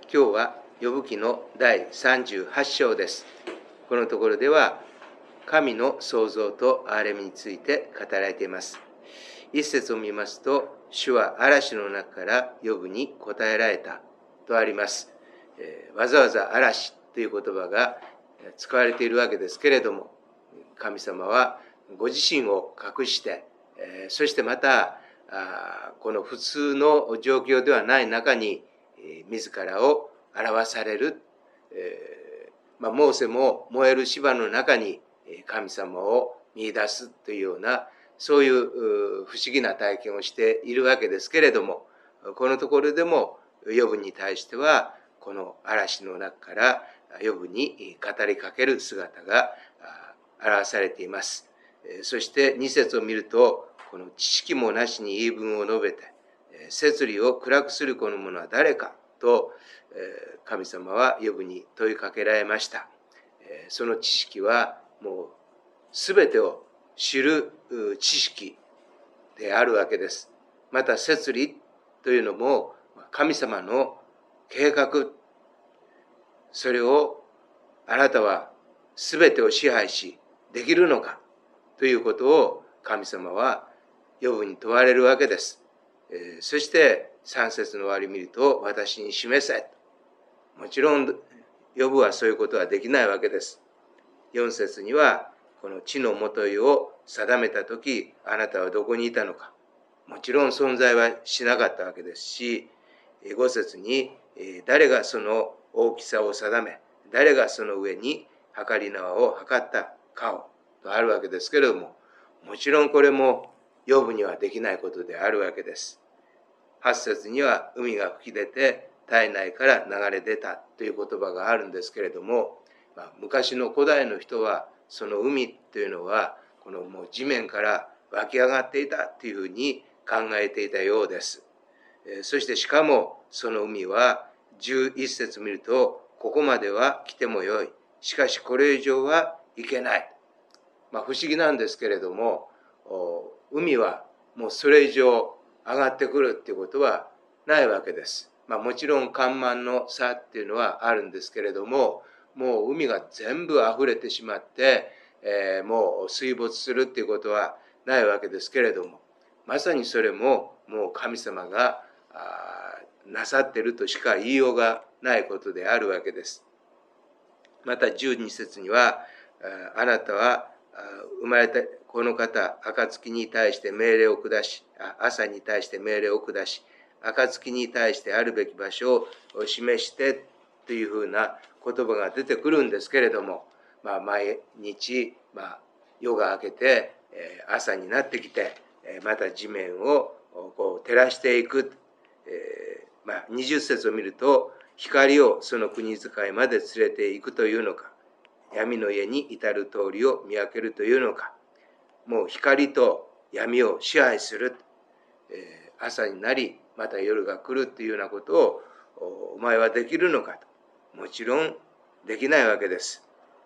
今日はヨブ記の第38章です。このところでは神の創造と憐れみについて語られています。一節を見ますと、主は嵐の中からヨブに答えられたとあります。わざわざ嵐という言葉が使われているわけですけれども、神様はご自身を隠して、そしてまたこの普通の状況ではない中に自らを表される。モーセも燃える芝の中に神様を見出すというような、そういう不思議な体験をしているわけですけれども、このところでもヨブに対してはこの嵐の中からヨブに語りかける姿が表されています。そして2節を見ると、この知識もなしに言い分を述べて摂理を暗くするこの者は誰かと神様はヨブに問いかけられました。その知識はもう全てを知る知識であるわけです。また摂理というのも神様の計画、それをあなたは全てを支配しできるのかということを神様はヨブに問われるわけです。そして3節の終わりを見ると、私に示せ。もちろんヨブはそういうことはできないわけです。4節には、この地のもといを定めたとき、あなたはどこにいたのか。もちろん存在はしなかったわけですし、5節に誰がその大きさを定め、誰がその上に測り縄を測ったかをとあるわけですけれども、もちろんこれもヨブにはできないことであるわけです。8節には海が吹き出て体内から流れ出たという言葉があるんですけれども、昔の古代の人はその海というのはこのもう地面から湧き上がっていたというふうに考えていたようです。そしてしかもその海は11節見ると、ここまでは来てもよい、しかしこれ以上はいけない。不思議なんですけれども、海はもうそれ以上上がってくるっていうことはないわけです。もちろん干満の差っていうのはあるんですけれども、もう海が全部溢れてしまって、もう水没するっていうことはないわけですけれども、まさにそれももう神様がなさっているとしか言いようがないことであるわけです。また12節には、あなたは生まれたこの方、暁に対して命令を下し、朝に対して命令を下し、暁に対してあるべき場所を示してというふうな言葉が出てくるんですけれども、毎日、夜が明けて朝になってきて、また地面をこう照らしていく。20節を見ると、光をその国使いまで連れていくというのか、闇の家に至る通りを見分けるというのか、もう光と闇を支配する、朝になりまた夜が来るというようなことをお前はできるのかと。もちろんできないわけです。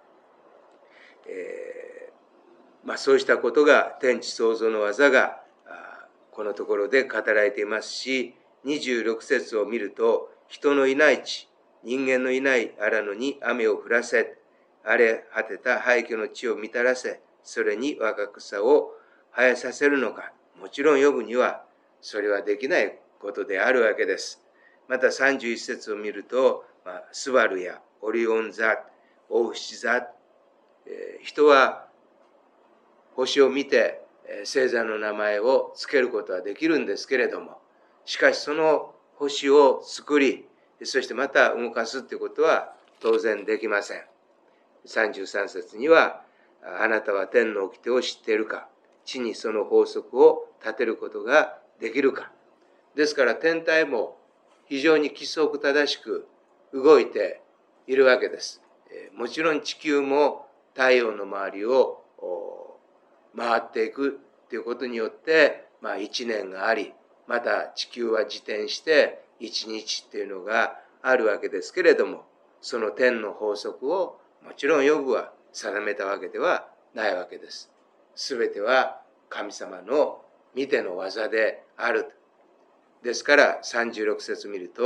そうしたことが天地創造の技がこのところで語られていますし、26節を見ると、人のいない地、人間のいない荒野に雨を降らせ、荒れ果てた廃墟の地を満たらせ、それに若草を生えさせるのか。もちろんヨブにはそれはできないことであるわけです。また31節を見ると、スバルやオリオン座、大牛座、人は星を見て星座の名前をつけることはできるんですけれども、しかしその星を作り、そしてまた動かすということは当然できません。33節には、あなたは天の掟を知っているか、地にその法則を立てることができるか。ですから天体も非常に規則正しく動いているわけです。もちろん地球も太陽の周りを回っていくということによって、1年があり、また地球は自転して1日っていうのがあるわけですけれども、その天の法則をもちろんヨブは定めたわけではないわけです。すべては神様の見ての技である。ですから36節見ると、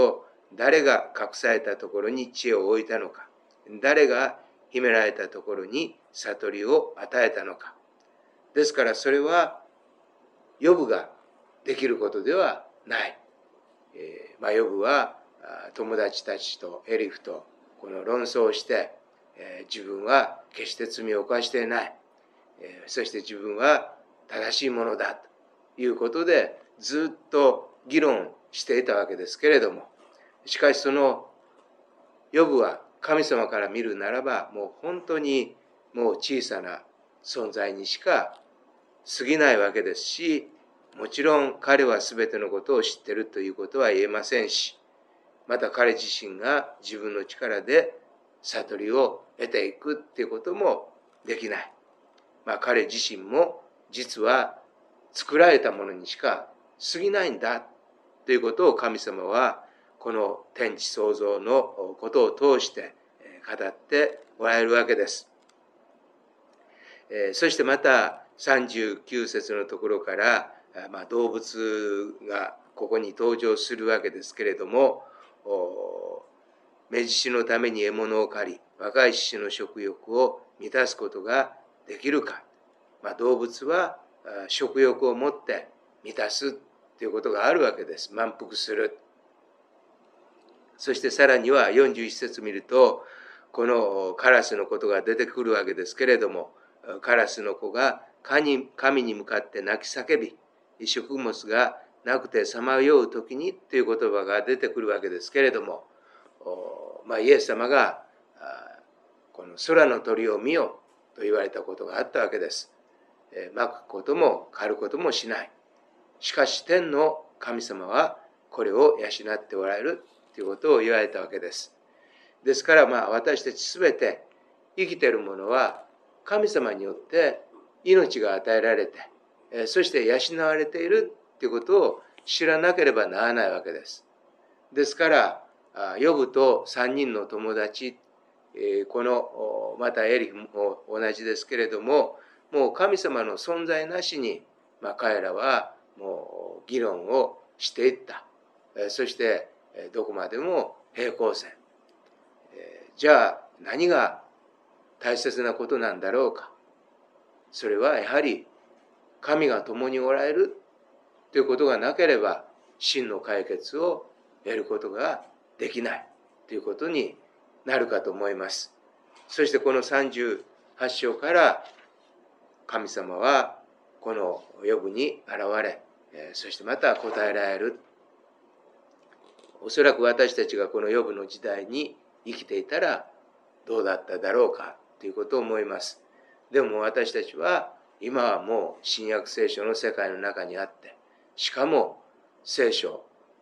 誰が隠されたところに知恵を置いたのか、誰が秘められたところに悟りを与えたのか。ですからそれはヨブができることではない。ヨブは友達たちとエリフとこの論争をして、自分は決して罪を犯していない、そして自分は正しいものだということでずっと議論していたわけですけれども、しかしそのヨブは神様から見るならばもう本当にもう小さな存在にしか過ぎないわけですし、もちろん彼は全てのことを知っているということは言えませんし、また彼自身が自分の力で悟りを得ていくっていうこともできない。彼自身も実は作られたものにしか過ぎないんだということを神様はこの天地創造のことを通して語っておられるわけです。そしてまた39節のところから動物がここに登場するわけですけれども、目獅子のために獲物を狩り、若い獅子の食欲を満たすことができるか。動物は食欲を持って満たすということがあるわけです。満腹する。そしてさらには41節見ると、このカラスのことが出てくるわけですけれども、カラスの子が神に向かって泣き叫び、食物がなくてさまよう時にという言葉が出てくるわけですけれども、イエス様がこの空の鳥を見よと言われたことがあったわけです。まくことも狩ることもしない。しかし天の神様はこれを養っておられるということを言われたわけです。ですから私たちすべて生きているものは神様によって命が与えられて、そして養われているということを知らなければならないわけです。ですからヨブと3人の友達、このまたエリフも同じですけれども、もう神様の存在なしに、彼らはもう議論をしていった。そしてどこまでも平行線。じゃあ何が大切なことなんだろうか。それはやはり神が共におられるということがなければ真の解決を得ることができないということになるかと思います。そしてこの38章から神様はこのヨブに現れ、そしてまた答えられる。おそらく私たちがこのヨブの時代に生きていたらどうだっただろうかということを思います。でも私たちは今はもう新約聖書の世界の中にあって、しかも聖書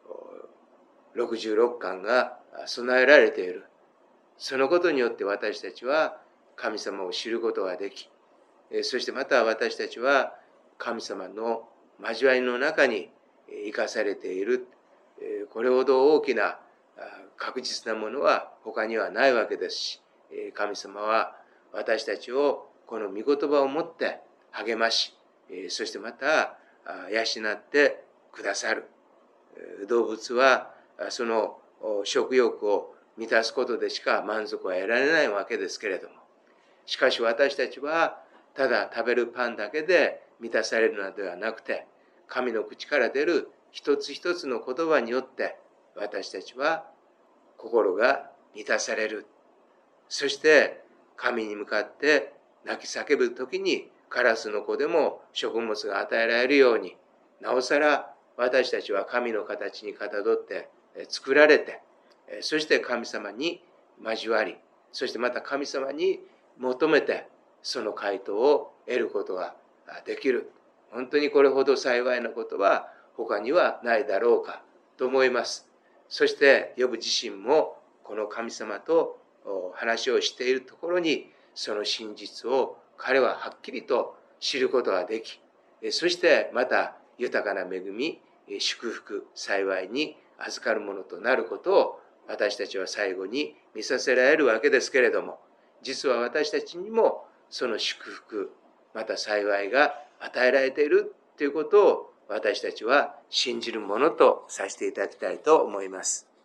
66巻が備えられている。そのことによって私たちは神様を知ることができ、そしてまた私たちは神様の交わりの中に生かされている。これほど大きな確実なものは他にはないわけですし、神様は私たちをこの御言葉をもって励まし、そしてまた養ってくださる。動物はその食欲を満たすことでしか満足は得られないわけですけれども、しかし私たちはただ食べるパンだけで満たされるのではなくて、神の口から出る一つ一つの言葉によって私たちは心が満たされる。そして神に向かって泣き叫ぶときにカラスの子でも食物が与えられるように、なおさら私たちは神の形にかたどって作られて、そして神様に交わり、そしてまた神様に求めてその回答を得ることができる。本当にこれほど幸いなことは他にはないだろうかと思います。そしてヨブ自身もこの神様と話をしているところにその真実を彼ははっきりと知ることができ、そしてまた豊かな恵み、祝福、幸いに預かるものとなることを私たちは最後に見させられるわけですけれども、実は私たちにもその祝福、また幸いが与えられているということを私たちは信じるものとさせていただきたいと思います。